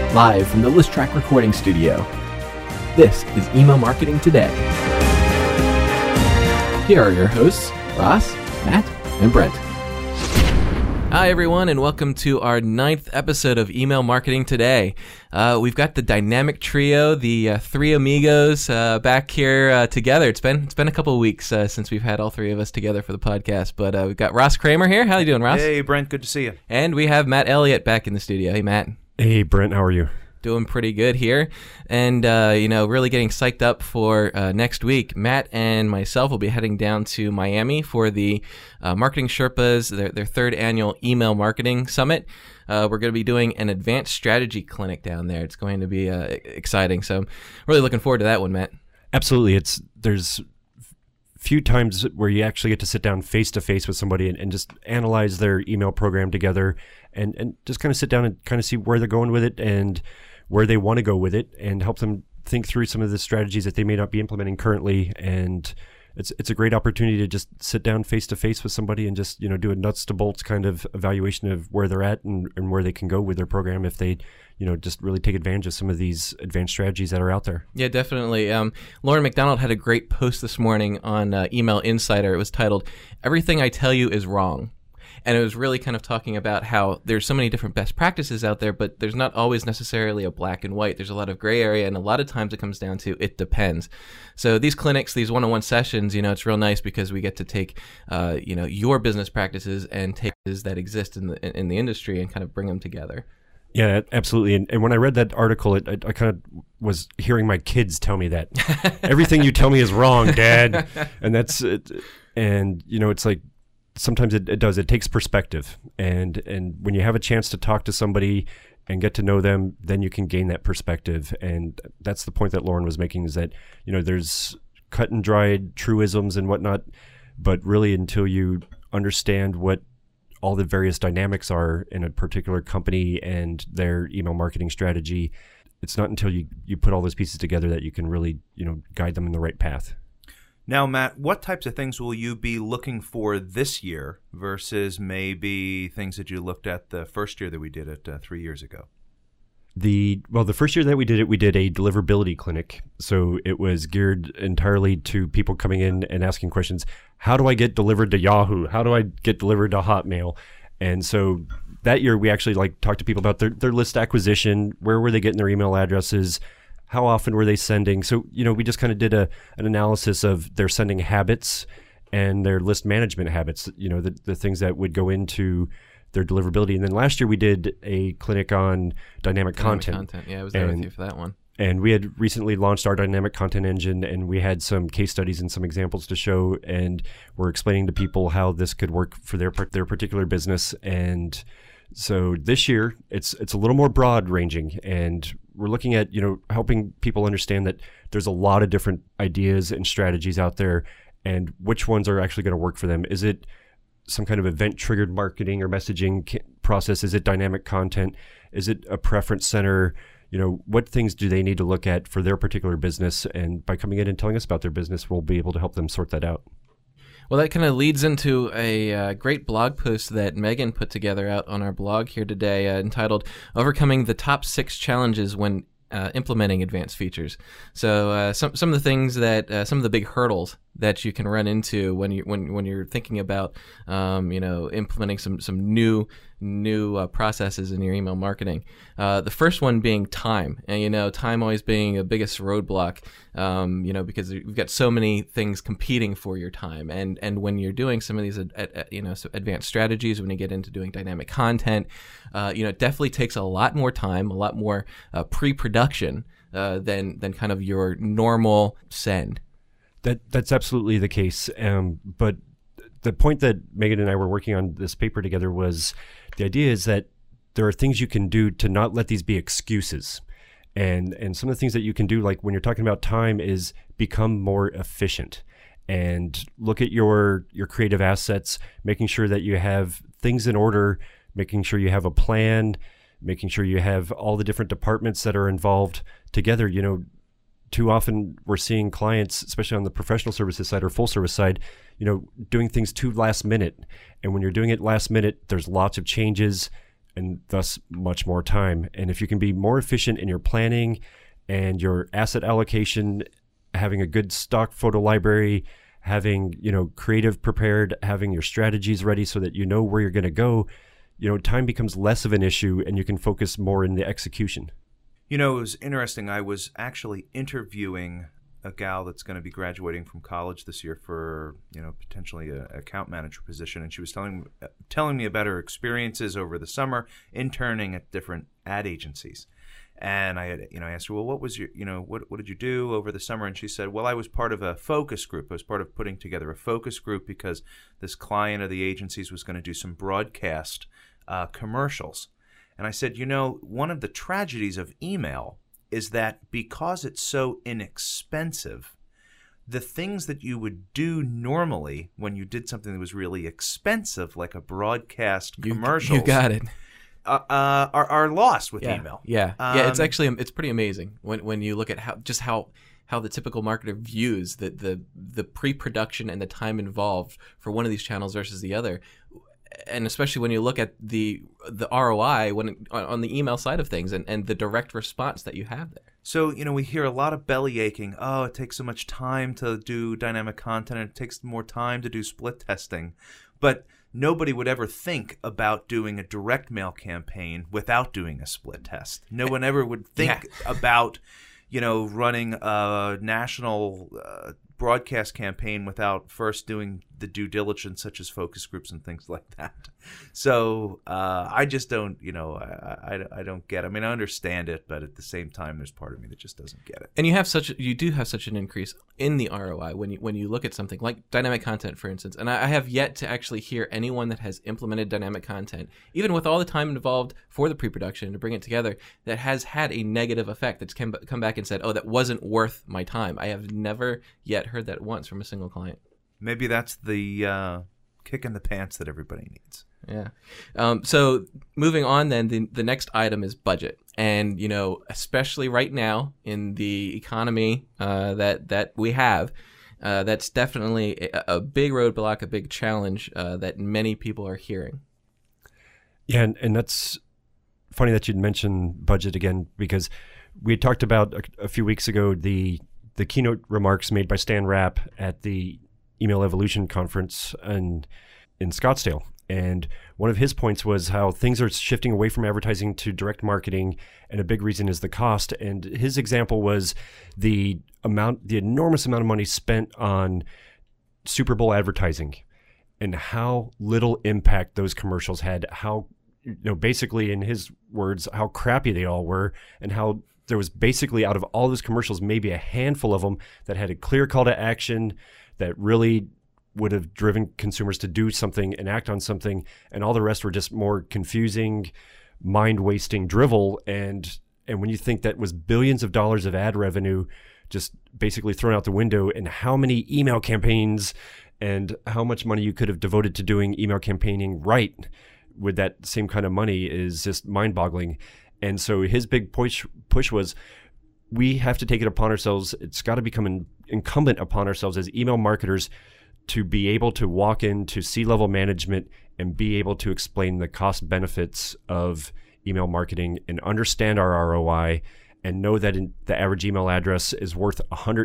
live from the List Track recording studio. This is Email Marketing Today. Here are your hosts, Ross, Matt, and Brent. Hi, everyone, and welcome to our 9th episode of Email Marketing Today. We've got the dynamic trio, the three amigos, back here together. It's been a couple of weeks since we've had all three of us together for the podcast, but we've got Ross Kramer here. How you doing, Ross? Hey, Brent. Good to see you. And we have Matt Elliott back in the studio. Hey, Matt. Hey, Brent. How are you? Doing pretty good here, and really getting psyched up for next week. Matt and myself will be heading down to Miami for the Marketing Sherpas, their third annual Email Marketing Summit. We're going to be doing an advanced strategy clinic down there. It's going to be exciting, so I'm really looking forward to that one, Matt. Absolutely. There's few times where you actually get to sit down face to face with somebody and just analyze their email program together, and just kind of sit down and kind of see where they're going with it and where they want to go with it, and help them think through some of the strategies that they may not be implementing currently. And it's a great opportunity to just sit down face to face with somebody and just do a nuts to bolts kind of evaluation of where they're at and where they can go with their program if they just really take advantage of some of these advanced strategies that are out there. Yeah, definitely. Lauren McDonald had a great post this morning on Email Insider. It was titled, "Everything I Tell You Is Wrong." And it was really kind of talking about how there's so many different best practices out there, but there's not always necessarily a black and white. There's a lot of gray area, and a lot of times it comes down to it depends. So these clinics, these one-on-one sessions, it's real nice because we get to take, your business practices and take those that exist in the industry and kind of bring them together. Yeah, absolutely. And when I read that article, I kind of was hearing my kids tell me that. Everything you tell me is wrong, Dad. And that's it. And, it's like, sometimes it takes perspective, and when you have a chance to talk to somebody and get to know them, then you can gain that perspective. And that's the point that Lauren was making, is that there's cut and dried truisms and whatnot, but really until you understand what all the various dynamics are in a particular company and their email marketing strategy, it's not until you put all those pieces together that you can really guide them in the right path. Now, Matt, what types of things will you be looking for this year versus maybe things that you looked at the first year that we did it 3 years ago? The first year that we did a deliverability clinic. So it was geared entirely to people coming in and asking questions. How do I get delivered to Yahoo? How do I get delivered to Hotmail? And so that year we actually talked to people about their list acquisition. Where were they getting their email addresses? How often were they sending? So, we just kind of did an analysis of their sending habits and their list management habits, the things that would go into their deliverability. And then last year we did a clinic on dynamic content. Yeah, I was there with you for that one. And we had recently launched our dynamic content engine, and we had some case studies and some examples to show, and we're explaining to people how this could work for their particular business. And so this year it's a little more broad ranging, and we're looking at, helping people understand that there's a lot of different ideas and strategies out there, and which ones are actually going to work for them. Is it some kind of event-triggered marketing or messaging process? Is it dynamic content? Is it a preference center? What things do they need to look at for their particular business? And by coming in and telling us about their business, we'll be able to help them sort that out. Well, that kind of leads into a great blog post that Megan put together out on our blog here today, entitled "Overcoming the Top 6 Challenges When Implementing Advanced Features." So some of the things that some of the big hurdles that you can run into when you're thinking about implementing some new processes in your email marketing. The first one being time, and time always being the biggest roadblock. Because you've got so many things competing for your time, and when you're doing some of these advanced strategies, when you get into doing dynamic content, it definitely takes a lot more time, a lot more pre-production than kind of your normal send. That's absolutely the case. But the point that Megan and I were working on this paper together was, the idea is that there are things you can do to not let these be excuses. And some of the things that you can do, like when you're talking about time, is become more efficient and look at your creative assets, making sure that you have things in order, making sure you have a plan, making sure you have all the different departments that are involved together. Too often we're seeing clients, especially on the professional services side or full service side, doing things too last minute. And when you're doing it last minute, there's lots of changes and thus much more time. And if you can be more efficient in your planning and your asset allocation, having a good stock photo library, having, creative prepared, having your strategies ready so that you know where you're going to go, time becomes less of an issue and you can focus more in the execution. It was interesting. I was actually interviewing a gal that's going to be graduating from college this year for, potentially an account manager position, and she was telling me about her experiences over the summer interning at different ad agencies. And I had, asked her, well, what was your, what did you do over the summer? And she said, well, I was part of a focus group. I was part of putting together a focus group because this client of the agencies was going to do some broadcast commercials. And I said, one of the tragedies of email is that because it's so inexpensive, the things that you would do normally when you did something that was really expensive, like a broadcast commercial, you got it, are lost with email. Yeah, it's pretty amazing when you look at how the typical marketer views the pre-production and the time involved for one of these channels versus the other. And especially when you look at the ROI on the email side of things and the direct response that you have there. So, we hear a lot of belly aching. Oh, it takes so much time to do dynamic content. It takes more time to do split testing. But nobody would ever think about doing a direct mail campaign without doing a split test. No one ever would think about, running a national broadcast campaign without first doing the due diligence, such as focus groups and things like that. So I just don't, I don't get it. I mean, I understand it, but at the same time, there's part of me that just doesn't get it. And you do have such an increase in the ROI when you look at something like dynamic content, for instance. And I have yet to actually hear anyone that has implemented dynamic content, even with all the time involved for the pre-production to bring it together, that has had a negative effect that's come back and said, oh, that wasn't worth my time. I have never yet heard that once from a single client. Maybe that's the kick in the pants that everybody needs. Yeah. So moving on then, the next item is budget. And, especially right now in the economy that we have, that's definitely a big roadblock, a big challenge that many people are hearing. Yeah, and that's funny that you'd mention budget again, because we had talked about a few weeks ago the keynote remarks made by Stan Rapp at the Email Evolution Conference in Scottsdale. And one of his points was how things are shifting away from advertising to direct marketing, and a big reason is the cost. And his example was the enormous amount of money spent on Super Bowl advertising and how little impact those commercials had, how, basically in his words, how crappy they all were, and how there was basically, out of all those commercials, maybe a handful of them that had a clear call to action that really would have driven consumers to do something and act on something, and all the rest were just more confusing, mind-wasting drivel. And when you think that was billions of dollars of ad revenue just basically thrown out the window, and how many email campaigns and how much money you could have devoted to doing email campaigning right with that same kind of money is just mind-boggling. And so his big push was, we have to take it upon ourselves. It's got to become incumbent upon ourselves as email marketers to be able to walk into C-level management and be able to explain the cost benefits of email marketing and understand our ROI, and know that the average email address is worth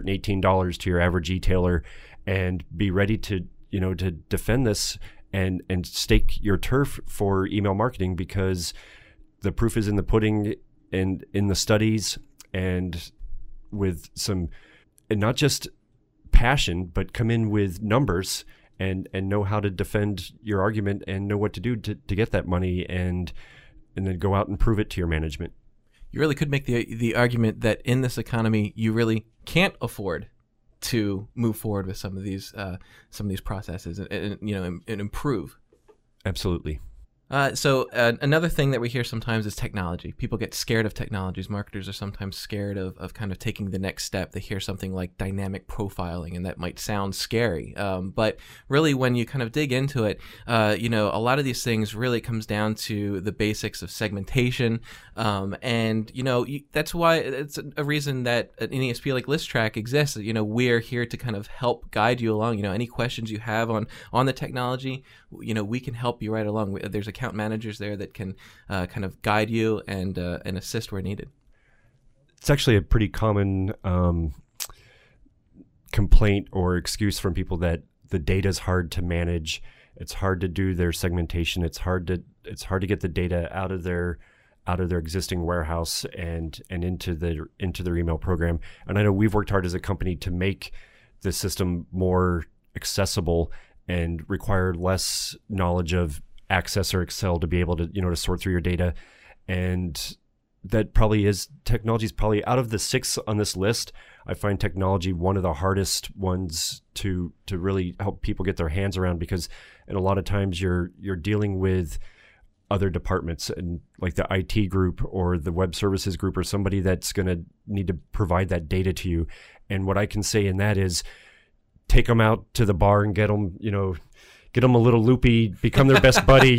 $118 to your average e-tailer, and be ready to defend this and stake your turf for email marketing, because the proof is in the pudding and in the studies, and with some, and not just passion, but come in with numbers and know how to defend your argument and know what to do to get that money, and then go out and prove it to your management. You really could make the argument that in this economy, you really can't afford to move forward with some of these processes and improve. Absolutely. So another thing that we hear sometimes is technology. People get scared of technologies. Marketers are sometimes scared of kind of taking the next step. They hear something like dynamic profiling, and that might sound scary. But really, when you kind of dig into it, a lot of these things really comes down to the basics of segmentation. And that's why it's a reason that an ESP like ListTrack exists. We're here to kind of help guide you along. Any questions you have on the technology, we can help you right along. There's a account managers there that can kind of guide you and assist where needed. It's actually a pretty common complaint or excuse from people that the data is hard to manage. It's hard to do their segmentation. It's hard to get the data out of their existing warehouse and into their email program. And I know we've worked hard as a company to make the system more accessible and require less knowledge of Access or Excel to be able to, to sort through your data. And that probably is, technology is probably, out of the 6 on this list, I find technology one of the hardest ones to really help people get their hands around, because and a lot of times you're dealing with other departments, and like the IT group or the web services group or somebody that's going to need to provide that data to you. And what I can say in that is, take them out to the bar and get them a little loopy, become their best buddy,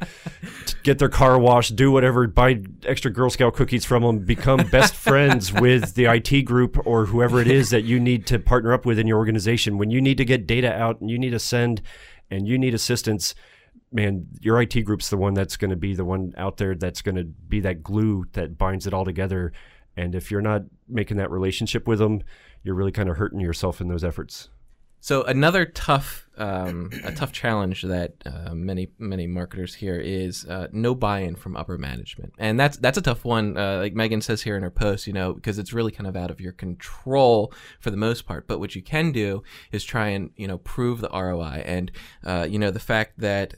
get their car washed, do whatever, buy extra Girl Scout cookies from them, become best friends with the IT group or whoever it is that you need to partner up with in your organization. When you need to get data out and you need to send and you need assistance, man, your IT group's the one that's going to be the one out there that's going to be that glue that binds it all together. And if you're not making that relationship with them, you're really kind of hurting yourself in those efforts. So another tough challenge that many marketers hear is no buy-in from upper management, and that's a tough one. Like Megan says here in her post, because it's really kind of out of your control for the most part. But what you can do is try and prove the ROI, and the fact that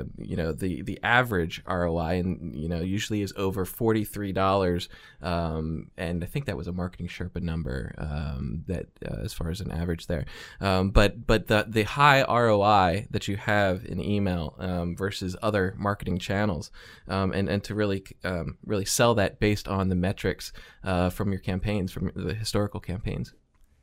the average ROI and usually is over $43, and I think that was a Marketing Sherpa number that as far as an average there. But the high ROI that you have in email versus other marketing channels, and to really sell that based on the metrics from your campaigns, from the historical campaigns.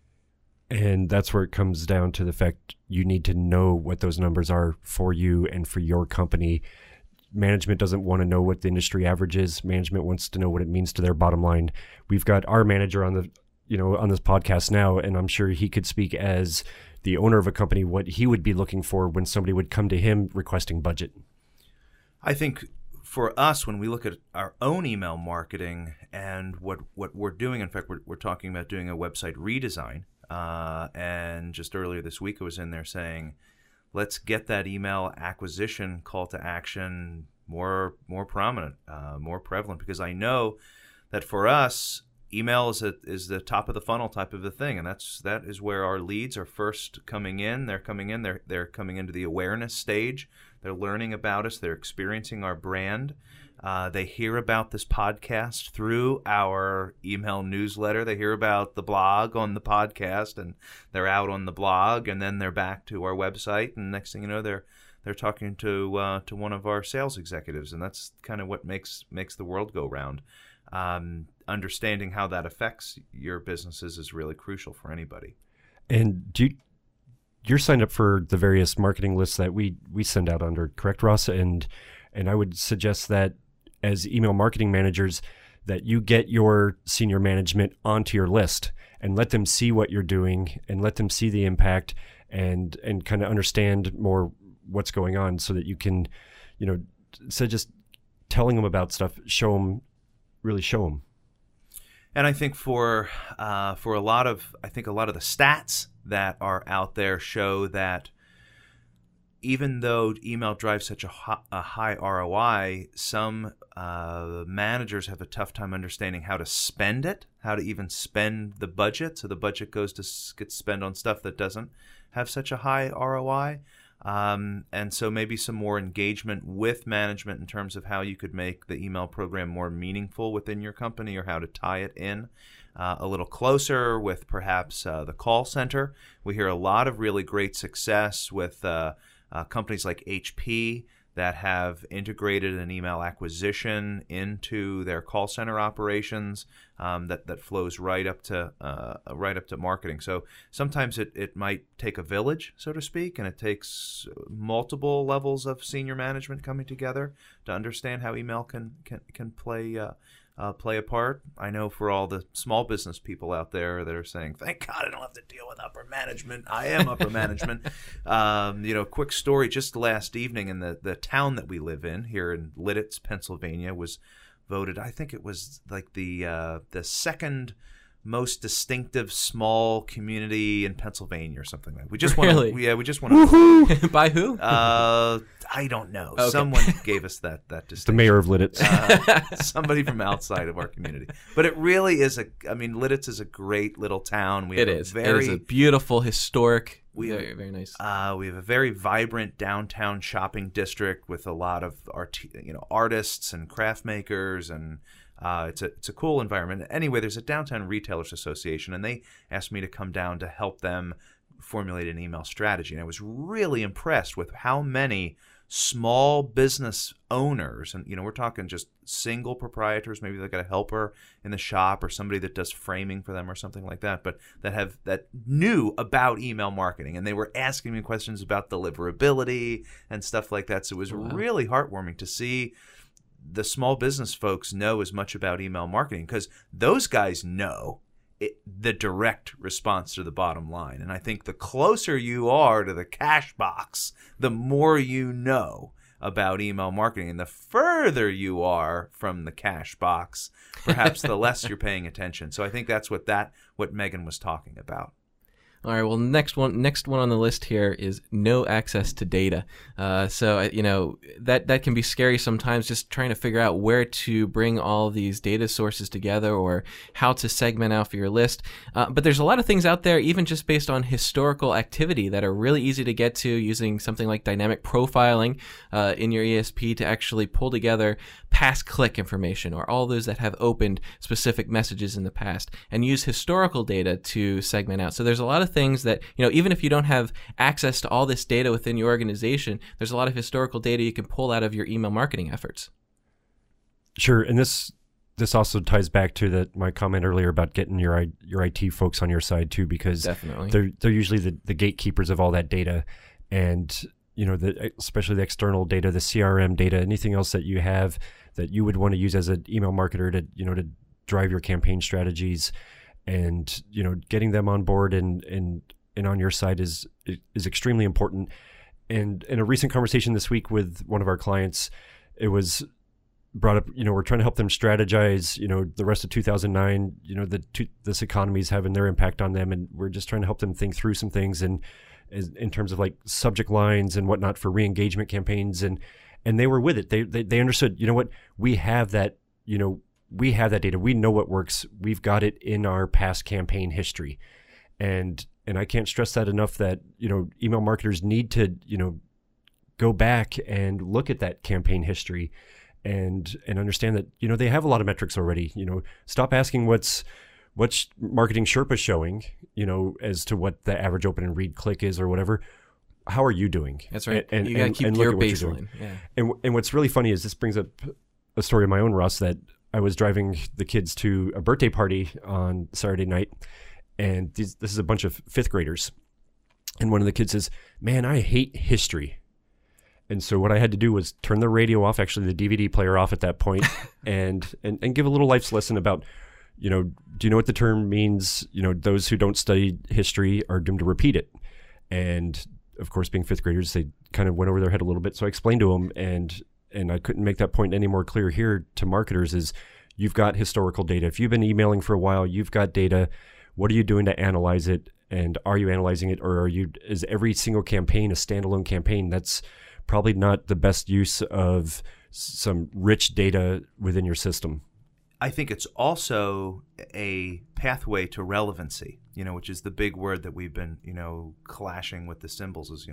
And that's where it comes down to the fact you need to know what those numbers are for you and for your company. Management doesn't want to know what the industry average is. Management wants to know what it means to their bottom line. We've got our manager on this podcast now, and I'm sure he could speak as the owner of a company, what he would be looking for when somebody would come to him requesting budget. I think for us, when we look at our own email marketing and what we're doing, in fact, we're talking about doing a website redesign. And just earlier this week, I was in there saying, let's get that email acquisition call to action more prominent, more prevalent, because I know that for us, email is the top of the funnel type of a thing, and that is where our leads are first coming in. They're coming into the awareness stage. They're learning about us. They're experiencing our brand. They hear about this podcast through our email newsletter. They hear about the blog on the podcast, and they're out on the blog, and then they're back to our website, and next thing you know, they're talking to one of our sales executives, and that's kind of what makes the world go round. Understanding how that affects your businesses is really crucial for anybody. And you're signed up for the various marketing lists that we send out under, correct, Ross? And I would suggest that as email marketing managers, that you get your senior management onto your list and let them see what you're doing and let them see the impact and kind of understand more what's going on, so that you can, instead of just telling them about stuff, really show them. And I think for a lot of the stats that are out there show that even though email drives such a high ROI, some managers have a tough time understanding how to spend it, how to even spend the budget. So the budget gets spent on stuff that doesn't have such a high ROI. And so maybe some more engagement with management in terms of how you could make the email program more meaningful within your company, or how to tie it in a little closer with perhaps the call center. We hear a lot of really great success with companies like HP that have integrated an email acquisition into their call center operations that flows right up to marketing. So sometimes it might take a village, so to speak, and it takes multiple levels of senior management coming together to understand how email can play play a part. I know for all the small business people out there that are saying, thank God I don't have to deal with upper management. I am upper management. Quick story, just last evening in the town that we live in here in Lititz, Pennsylvania, was voted, I think it was like the second most distinctive small community in Pennsylvania or something like that. We just Really? We just want to. By who? I don't know. Okay. Someone gave us that distinction. The mayor of Lititz. Somebody from outside of our community. But it really is Lititz is a great little town. It is a beautiful, historic, very, very nice. We have a very vibrant downtown shopping district with a lot of artists and craft makers, and it's a cool environment. Anyway, there's a Downtown Retailers Association, and they asked me to come down to help them formulate an email strategy. And I was really impressed with how many small business owners, and we're talking just single proprietors, maybe they've got a helper in the shop or somebody that does framing for them or something like that, but that knew about email marketing, and they were asking me questions about deliverability and stuff like that. So it was really heartwarming to see the small business folks know as much about email marketing, because those guys know the direct response to the bottom line. And I think the closer you are to the cash box, the more you know about email marketing. And the further you are from the cash box, perhaps the less you're paying attention. So I think that's what Megan was talking about. All right. Well, next one on the list here is no access to data. That can be scary sometimes, just trying to figure out where to bring all these data sources together or how to segment out for your list. But there's a lot of things out there, even just based on historical activity, that are really easy to get to using something like dynamic profiling in your ESP to actually pull together past click information or all those that have opened specific messages in the past, and use historical data to segment out. So there's a lot of things that, even if you don't have access to all this data within your organization, there's a lot of historical data you can pull out of your email marketing efforts. Sure. And this also ties back to my comment earlier about getting your IT folks on your side too, because definitely they're usually the gatekeepers of all that data. And especially the external data, the CRM data, anything else that you have that you would want to use as an email marketer to drive your campaign strategies, and getting them on board and on your side is extremely important. And in a recent conversation this week with one of our clients, it was brought up, we're trying to help them strategize, the rest of 2009, this economy is having their impact on them, and we're just trying to help them think through some things, and in terms of like subject lines and whatnot for re-engagement campaigns, and they were with it. They understood, we have that, we have that data. We know what works. We've got it in our past campaign history. And I can't stress that enough, that, email marketers need to, go back and look at that campaign history and understand that, they have a lot of metrics already. Stop asking what's Marketing Sherpa showing, as to what the average open and read click is or whatever. How are you doing? That's right. And you got to keep your baseline. Yeah. And what's really funny is this brings up a story of my own, Russ, that I was driving the kids to a birthday party on Saturday night, and this is a bunch of fifth graders. And one of the kids says, "Man, I hate history." And so what I had to do was turn the radio off, actually the DVD player off at that point, and give a little life's lesson about, do you know what the term means? Those who don't study history are doomed to repeat it. And of course, being fifth graders, they kind of went over their head a little bit. So I explained to them, and I couldn't make that point any more clear here to marketers, is you've got historical data. If you've been emailing for a while, you've got data. What are you doing to analyze it? And are you analyzing it, or is every single campaign a standalone campaign? That's probably not the best use of some rich data within your system. I think it's also a pathway to relevancy, which is the big word that we've been, clashing with the symbols, is,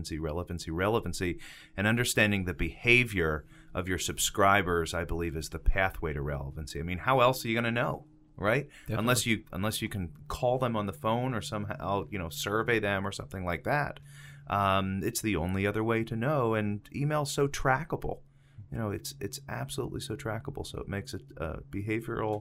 relevancy. And understanding the behavior of your subscribers, I believe, is the pathway to relevancy. I mean, how else are you going to know, right? Definitely. Unless you can call them on the phone or somehow, survey them or something like that. It's the only other way to know, and email's so trackable. It's absolutely so trackable. So it makes it behavioral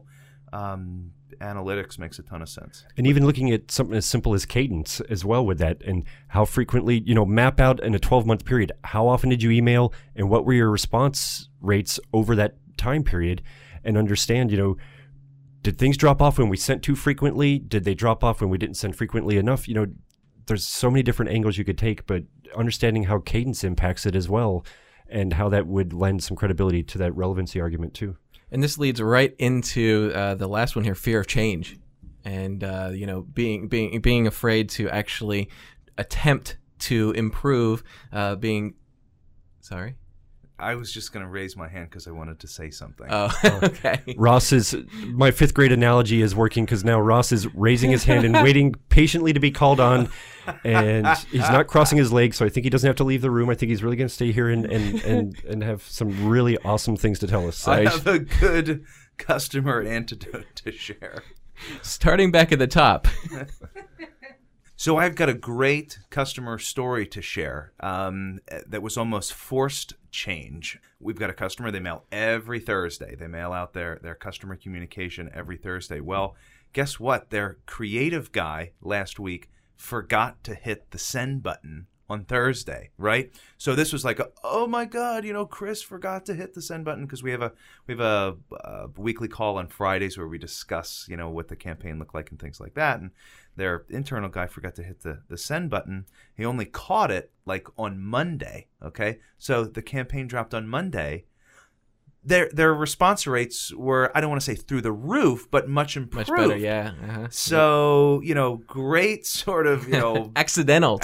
analytics makes a ton of sense. And even looking at something as simple as cadence as well with that, and how frequently, map out in a 12-month period, how often did you email and what were your response rates over that time period? and understand, did things drop off when we sent too frequently? Did they drop off when we didn't send frequently enough? There's so many different angles you could take, but understanding how cadence impacts it as well, and how that would lend some credibility to that relevancy argument too. And this leads right into the last one here, fear of change, and being afraid to actually attempt to improve. Sorry. I was just going to raise my hand because I wanted to say something. Oh, okay. My fifth grade analogy is working, because now Ross is raising his hand and waiting patiently to be called on, and he's not crossing his legs, so I think he doesn't have to leave the room. I think he's really going to stay here and have some really awesome things to tell us. I have a good customer antidote to share. Starting back at the top. So I've got a great customer story to share that was almost forced change. We've got a customer, they mail every Thursday. They mail out their customer communication every Thursday. Well, guess what? Their creative guy last week forgot to hit the send button on Thursday, right? So this was like, oh my God, Chris forgot to hit the send button, because we have a weekly call on Fridays where we discuss, what the campaign looked like and things like that. And their internal guy forgot to hit the send button. He only caught it like on Monday. Okay, so the campaign dropped on Monday. Their response rates were, I don't want to say through the roof, but much improved. Much better, yeah. Uh-huh. So, great sort of, accidental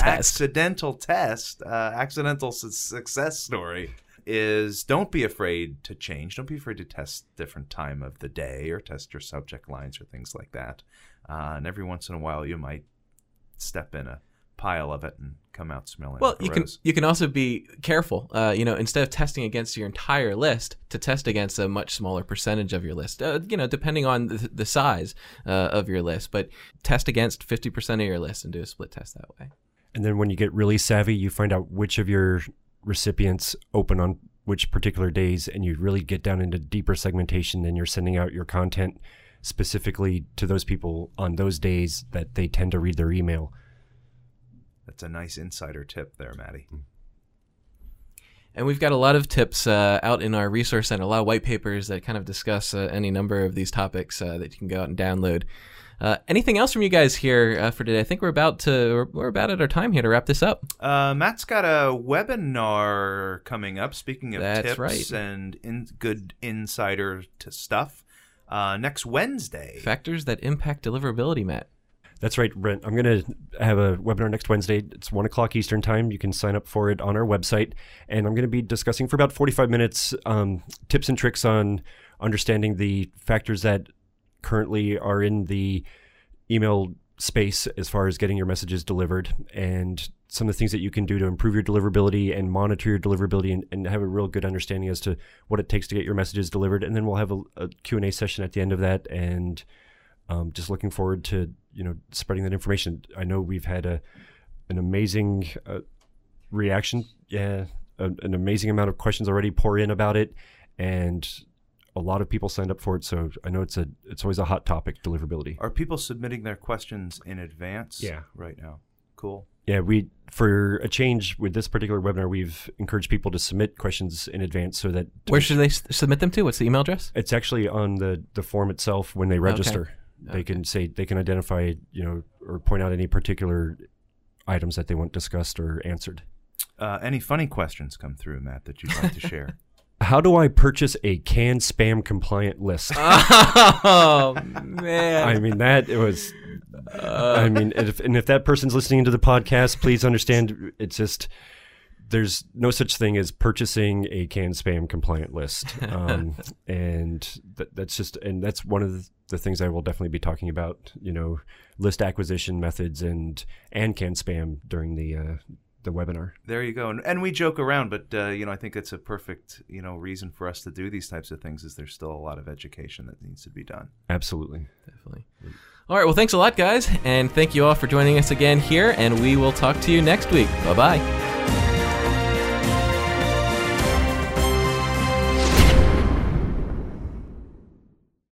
success story is, don't be afraid to change. Don't be afraid to test different time of the day, or test your subject lines or things like that. And every once in a while, you might step in a pile of it and come out smelling like a rose. You can also be careful, instead of testing against your entire list, to test against a much smaller percentage of your list, depending on the size of your list, but test against 50% of your list and do a split test that way. And then when you get really savvy, you find out which of your recipients open on which particular days, and you really get down into deeper segmentation, and you're sending out your content specifically to those people on those days that they tend to read their email. That's a nice insider tip there, Maddie. And we've got a lot of tips out in our resource center, a lot of white papers that kind of discuss any number of these topics that you can go out and download. Anything else from you guys here for today? I think we're about at our time here to wrap this up. Matt's got a webinar coming up. Speaking of tips right. and good insider stuff, next Wednesday. Factors that impact deliverability, Matt. That's right, Brent. I'm going to have a webinar next Wednesday. It's 1 o'clock Eastern time. You can sign up for it on our website. And I'm going to be discussing for about 45 minutes tips and tricks on understanding the factors that currently are in the email space as far as getting your messages delivered, and some of the things that you can do to improve your deliverability and monitor your deliverability, and have a real good understanding as to what it takes to get your messages delivered. And then we'll have a Q&A session at the end of that, and just looking forward to spreading that information. I know we've had an amazing reaction, an amazing amount of questions already pour in about it, and a lot of people signed up for it. So I know it's always a hot topic, deliverability. Are people submitting their questions in advance? Yeah, right now. Cool. Yeah, for a change with this particular webinar, we've encouraged people to submit questions in advance so that... Where should they submit them to? What's the email address? It's actually on the form itself when they register. Okay. They can identify, or point out any particular items that they want discussed or answered. Any funny questions come through, Matt, that you'd like to share? How do I purchase a canned spam compliant list? Oh, man. I mean, if that person's listening to the podcast, please understand, it's just, there's no such thing as purchasing a canned spam compliant list. And that's one of the things I will definitely be talking about, list acquisition methods and canned spam during the webinar. There you go. And we joke around, but I think it's a perfect reason for us to do these types of things, is there's still a lot of education that needs to be done. Absolutely. Definitely. All right, well, thanks a lot, guys, and thank you all for joining us again here, and we will talk to you next week. Bye-bye.